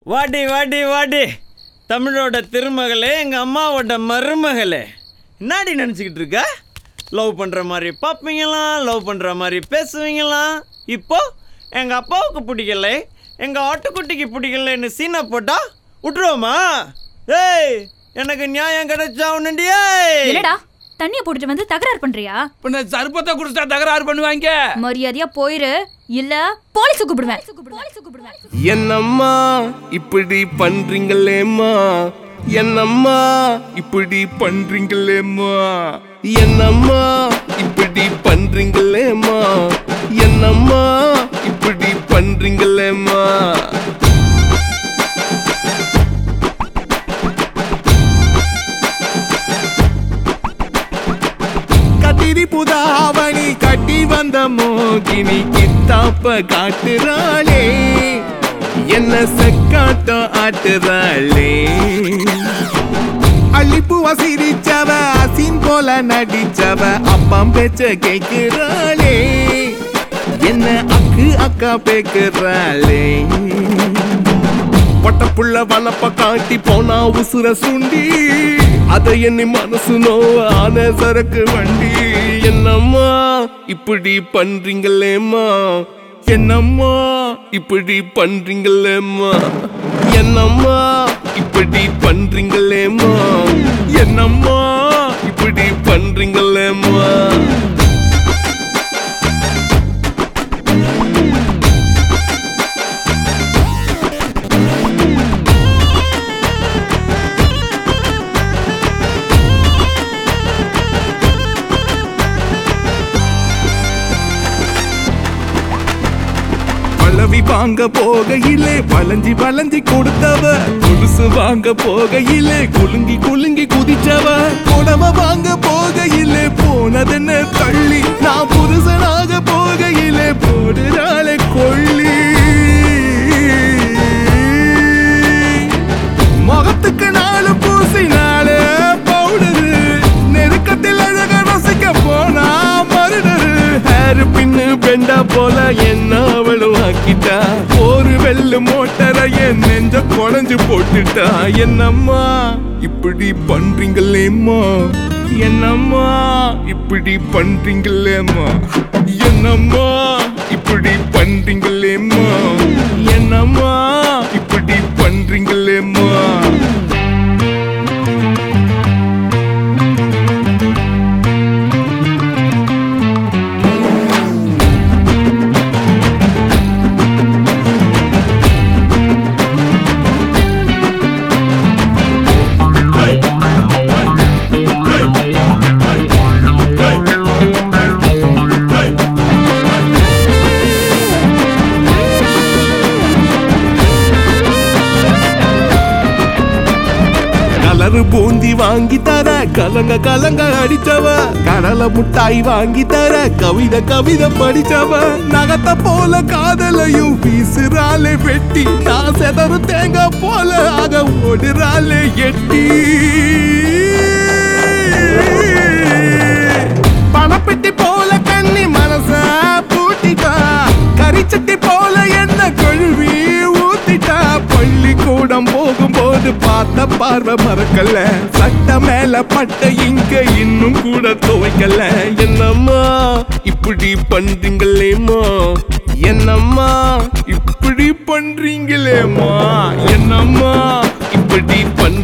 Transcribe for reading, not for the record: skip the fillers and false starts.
வாடி வாடி வாடி தமிழோட திருமகளே, எங்கள் அம்மாவோட மருமகளே, என்னாடி நினச்சிக்கிட்டு இருக்க? லவ் பண்ணுற மாதிரி பார்ப்பீங்களாம், லவ் பண்ணுற மாதிரி பேசுவீங்களாம். இப்போ எங்கள் அப்பாவுக்கு பிடிக்கலை, எங்கள் ஆட்டுக்குட்டிக்கு பிடிக்கலைன்னு சீனை போட்டா விட்டுருவோமா? ஏய், எனக்கு நியாயம் கிடைச்சா உன்னண்டியே. என்னடா தண்ணிய போட்டுட்டு வந்து தகராறு பண்றியா? பின்ன சர்பத்தை குடிச்சா தகராறு பண்ணுவாங்க. மரியாதையா போயிரு, இல்ல போலீஸ் கூப்பிடுவேன். என்னம்மா இப்படி பண்றீங்களேம்மா, என்னம்மா இப்படி பண்றீங்களேம்மா, என்னம்மா இப்படி பண்றீங்களேம்மா, என்னம்மா இப்படி பண்றீங்களேம்மா. கத்திரி புதாவணி கட்டி வந்த மோகினி கித்தாப்ப காட்டுறாளே, என்ன செக்காட்டம் ஆட்டுறாளே. அள்ளிப்பூவ சிரிச்சவ அசின் போல நடிச்சவ அப்பம் பேச்ச கேட்கிறாளே, என்ன அக்கு அக்கா பேக்குறாளே. பட்டப்புள்ள வனப்ப காட்டி போனா உசுர சுண்டி, அதை எண்ணி மனசு நோவான சரக்கு வண்டி. என்னம்மா இப்படி பண்றீங்களேம்மா, என்னம்மா இப்படி பண்றீங்களேம்மா, என்னம்மா இப்படி பண்றீங்களேம்மா, என்னம்மா இப்படி பண்றீங்களேம்மா. பழவி வாங்க போகையிலே வளைஞ்சி வளைஞ்சி கொடுத்தவ, கொலுசு வாங்க போகையிலே குலுங்கி குலுங்கி குதிச்சவ, புடவ வாங்க போகையிலே போனதென்ன தள்ளி, நான் புருஷனாக போகையிலே போடுறாளே கொள்ளி. முகத்துக்கு நாலு பூசினாலே பவுடரு, நெருக்கத்தில் அழக ரசிக்க போனா மருடரு. ஹேர் பின்னு பெண்டா போல என்ன அவளும் ஆக்கிட்டா, ஒரு வெள்ளு மோட்டரைய நெஞ்ச குழஞ்சு போட்டுட்டா. என்னம்மா இப்படி பண்றீங்களேம்மா, என்னம்மா இப்படி பண்றீங்களேம்மா, என்னம்மா இப்படி பண்றீங்களேம்மா, என்னம்மா இப்படி பண்றீங்களேம்மா. கலரு பூந்தி வாங்கி தர கலங்க கலங்க அடிச்சவ, கடலை முட்டாய் வாங்கி தர கவிதை கவிதை படிச்சவ, நகத்த போல காதலையும் வீசுறாளே வெட்டி, நான் செதறு தேங்காய் போல ஆக ஓடுறாளே எட்டி. பணப்பெட்டி போல கண்ணி மனச பூட்டிட்டா, கரிச்சட்டி போல என்ன கழுவி ஊத்திட்டா. பள்ளிக்கூடம் போகும்போது பார்த்த பார்வை மறக்கல, சட்ட மேல பட்ட இங்க இன்னும் கூட துவைக்கல. என்னம்மா இப்படி பண்றீங்களேம்மா, என்னம்மா இப்படி பண்றீங்களேம்மா, என்னம்மா இப்படி